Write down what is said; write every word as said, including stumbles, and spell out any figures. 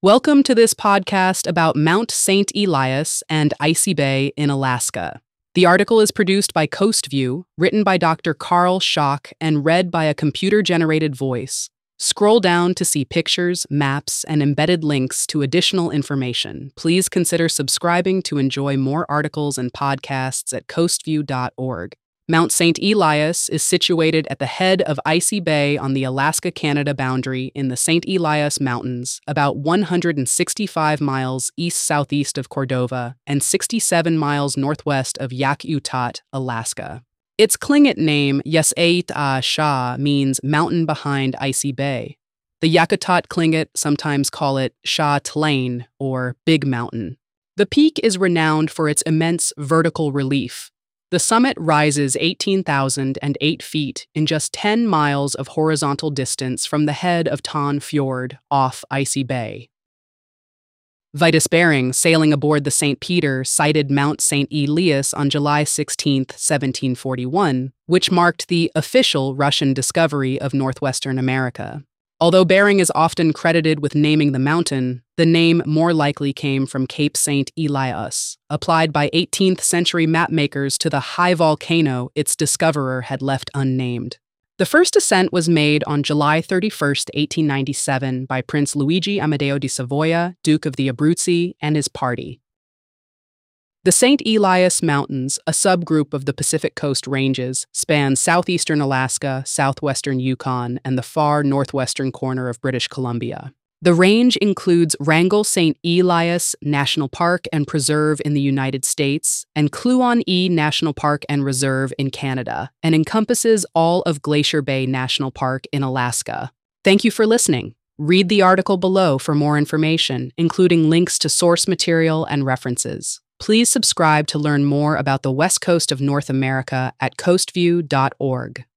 Welcome to this podcast about Mount Saint Elias and Icy Bay in Alaska. The article is produced by CoastView, written by Doctor Carl Schock, and read by a computer-generated voice. Scroll down to see pictures, maps, and embedded links to additional information. Please consider subscribing to enjoy more articles and podcasts at coastview dot org. Mount Saint Elias is situated at the head of Icy Bay on the Alaska-Canada boundary in the Saint Elias Mountains, about one hundred sixty-five miles east-southeast of Cordova and sixty-seven miles northwest of Yakutat, Alaska. Its Tlingit name, Yes'ait-a-Sha, means mountain behind Icy Bay. The Yakutat Tlingit sometimes call it Sha Tlain, or Big Mountain. The peak is renowned for its immense vertical relief. The summit rises eighteen thousand eight feet in just ten miles of horizontal distance from the head of Tan Fjord off Icy Bay. Vitus Bering, sailing aboard the Saint Peter, sighted Mount Saint Elias on July sixteenth, seventeen forty-one, which marked the official Russian discovery of northwestern America. Although Bering is often credited with naming the mountain, the name more likely came from Cape Saint Elias, applied by eighteenth century mapmakers to the high volcano its discoverer had left unnamed. The first ascent was made on July thirty-first, eighteen ninety-seven by Prince Luigi Amadeo di Savoia, Duke of the Abruzzi, and his party. The Saint Elias Mountains, a subgroup of the Pacific Coast Ranges, span southeastern Alaska, southwestern Yukon, and the far northwestern corner of British Columbia. The range includes Wrangell Saint Elias National Park and Preserve in the United States and Kluane National Park and Reserve in Canada, and encompasses all of Glacier Bay National Park in Alaska. Thank you for listening. Read the article below for more information, including links to source material and references. Please subscribe to learn more about the West Coast of North America at coastview dot org.